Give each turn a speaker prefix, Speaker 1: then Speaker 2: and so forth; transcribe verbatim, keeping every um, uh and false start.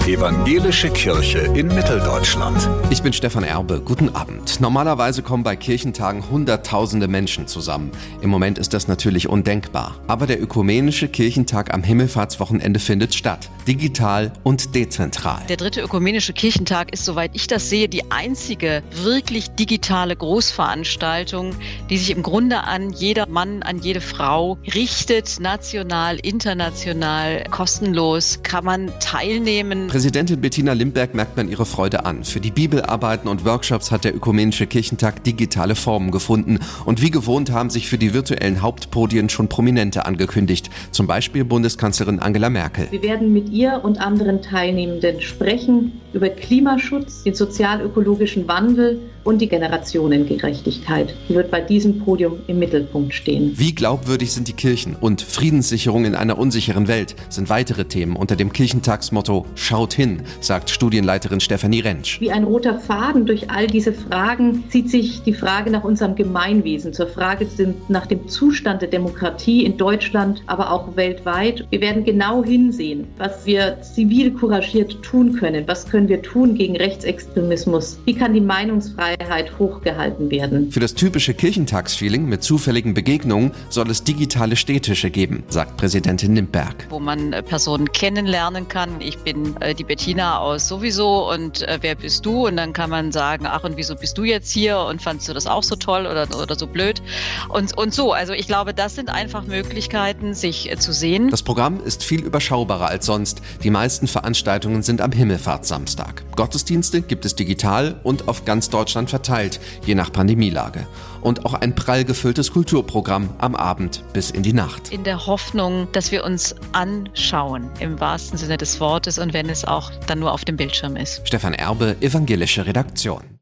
Speaker 1: Evangelische Kirche in Mitteldeutschland.
Speaker 2: Ich bin Stefan Erbe. Guten Abend. Normalerweise kommen bei Kirchentagen Hunderttausende Menschen zusammen. Im Moment ist das natürlich undenkbar. Aber der Ökumenische Kirchentag am Himmelfahrtswochenende findet statt. Digital und dezentral.
Speaker 3: Der dritte Ökumenische Kirchentag ist, soweit ich das sehe, die einzige wirklich digitale Großveranstaltung, die sich im Grunde an jeder Mann, an jede Frau richtet. National, international, kostenlos kann man teilnehmen.
Speaker 2: Präsidentin Bettina Limberg merkt man ihre Freude an. Für die Bibelarbeiten und Workshops hat der Ökumenische Kirchentag digitale Formen gefunden. Und wie gewohnt haben sich für die virtuellen Hauptpodien schon Prominente angekündigt. Zum Beispiel Bundeskanzlerin Angela Merkel.
Speaker 4: Wir werden mit ihr und anderen Teilnehmenden sprechen über Klimaschutz, den sozial-ökologischen Wandel und die Generationengerechtigkeit. Die wird bei diesem Podium im Mittelpunkt stehen.
Speaker 2: Wie glaubwürdig sind die Kirchen und Friedenssicherung in einer unsicheren Welt sind weitere Themen unter dem Kirchentagsmotto Schaut hin, sagt Studienleiterin Stefanie Rentsch.
Speaker 4: Wie ein roter Faden durch all diese Fragen zieht sich die Frage nach unserem Gemeinwesen, zur Frage nach dem Zustand der Demokratie in Deutschland, aber auch weltweit. Wir werden genau hinsehen, was wir zivil couragiert tun können. Was können wir tun gegen Rechtsextremismus? Wie kann die Meinungsfreiheit hochgehalten werden?
Speaker 2: Für das typische Kirchentagsfeeling mit zufälligen Begegnungen soll es digitale Städtische geben, sagt Präsidentin Limberg.
Speaker 3: Wo man äh, Personen kennenlernen kann. Ich bin äh, die Bettina aus sowieso und äh, wer bist du? Und dann kann man sagen, ach und wieso bist du jetzt hier und fandst du das auch so toll oder, oder so blöd? Und, und so, also ich glaube, das sind einfach Möglichkeiten, sich äh, zu sehen.
Speaker 2: Das Programm ist viel überschaubarer als sonst. Die meisten Veranstaltungen sind am Himmelfahrtssamstag. Gottesdienste gibt es digital und auf ganz Deutschland verteilt, je nach Pandemielage. Und auch ein prall gefülltes Kulturprogramm am Abend bis in die Nacht.
Speaker 3: In der Hoffnung, dass wir uns anschauen, im wahrsten Sinne des Wortes und wenn es auch dann nur auf dem Bildschirm ist.
Speaker 2: Stefan Erbe, Evangelische Redaktion.